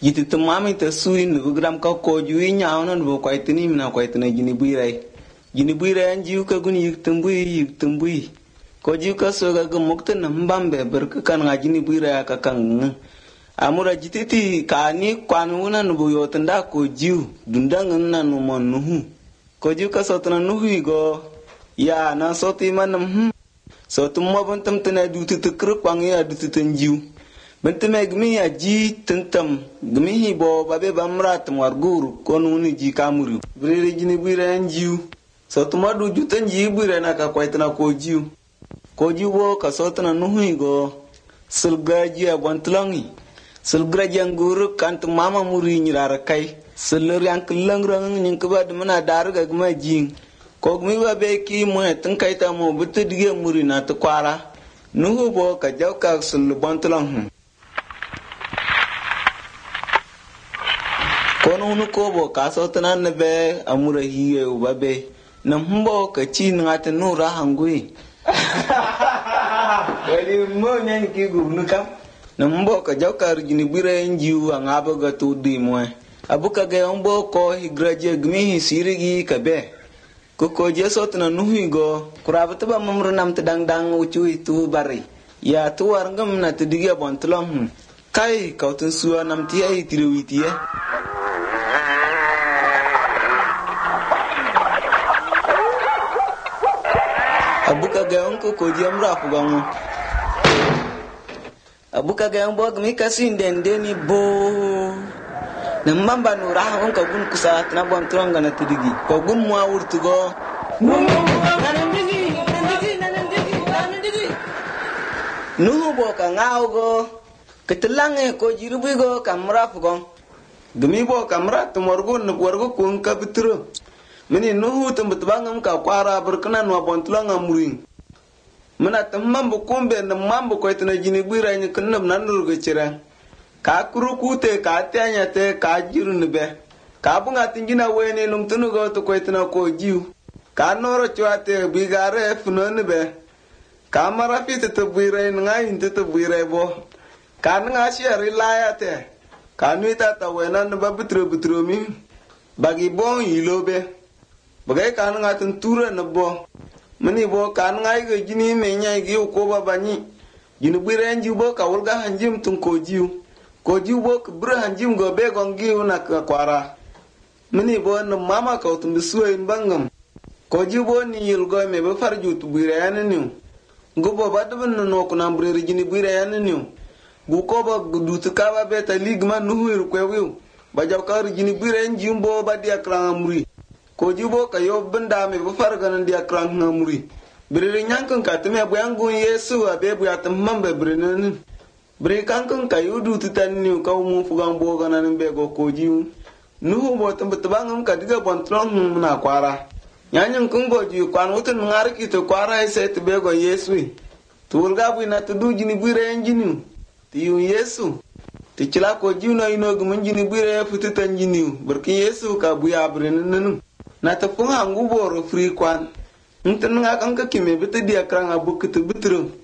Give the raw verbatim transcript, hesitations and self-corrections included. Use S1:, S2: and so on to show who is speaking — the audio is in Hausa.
S1: Yiti te mami te sui nu gram ka ko juwi nyaaw na nu ko itini mina ko itina jini buirai. Jini buirai jiu ka gun yik tumbui yik tumbui. Ko jiu ka so ga gumukta na mbambe ber ka kan ga jini buirai ka kan. Amura jititi ka ni kwanu na nu yo tanda ko jiu dundang na nu mon nuhu. Ko jiu ka so tana nuhu go ya na so ti manam so tumma bantam tana du tu tukru kwang ya du tu tanjiu. Benteme gmi ya ji tentam gmi hi bo babe bamrat wargur konu ni ji kamuru brere jini buire njiu so tuma du jutan ji buire na ka kwaitna ko jiu ko jiu bo ka so tana nuhi go sulgaji abantlangi sulgaji anguru kant mama muri nyirara kai sulur yang kelangrang nyin kebad mana darga gma jing ko gmi babe ki mo tan kaita mo butu dige muri na to kwara nuhu bo ka jaw ka sul bantlang kono unu kobo kaso tanan be amura hiye ubabe na mbo ka chi ngata nura hangui wali mo nyen ki gu nukam na mbo ka jawkar jini bire njiu angaba ga to di mo abuka ga mbo ko higraje gmi sirigi kabe ko ko je sotna nuhi go kurabata ba mamru nam tedang dang ucu itu bari ya tuwar ngam na tidige bontlong kai kautun suwa nam tiya itiruiti ya abuka gayon ko ko jam rafu gamu abuka gayon bo gmi kasin den deni bo na mamba no raha on ka gun kusa na bon tronga na tidigi ko gun mo wurtu go nuhu bo ka ngao go ketlange ko jirubi go kamra fu go gmi bo kamra to morgo no gorgo kun ka bitro mini nuhu tumbu bangam ka kwara burkana no bontulanga murin mana tamman bu kombe na mambu ko itna jini gbira ni kunnam nan nurgo cira ka kuru kute ka tanya te ka jirun be ka bunga tingina wene num tunu go to ko itna ko jiu ka noro chwate bigare funon be ka mara fit to gbira ni ngai inte to gbira bo ka nga sheri layate ka nuita ta wena no babutro butro mi bagi bon yilobe bagai kan ngatun tura nabo mani bo kan ngai ga jini me nyai gi ko babani jini biren ji bo ka wulga hanjim tun ko jiu ko jiu bo ka bra hanjim go be gon gi na ka kwara mani bo no mama ka tun bisuin bangam ko jiu bo ni yil go me be farju tu biren ni go bo badban no ko na brer jini biren ni gu ko ba du tu ka ba be ta ligma nuhur ko wi ba jaw ka jini biren ji bo ba dia kramri ko jibo ka yo benda me bu farganan dia kran ngamuri bire nyankan ka teme bu yangun yesu abe bu atam mambe bire bire kankan ka yudu tutan ni ka mu fugan bo ganan be go ko jiu nuhu bo tam tabangam ka diga bontron na kwara nyanyan kun go jiu kwan utun ngar ki to kwara ise te be go yesu tulga bu na tudu jini bire enjinu ti yesu ti chila ko jiu na ino gumun jini bire fututan jini barki yesu ka bu ya bire nanu na ta funga nguboro free kwan ntan nga kan ka kime bita dia kranga bukete bitro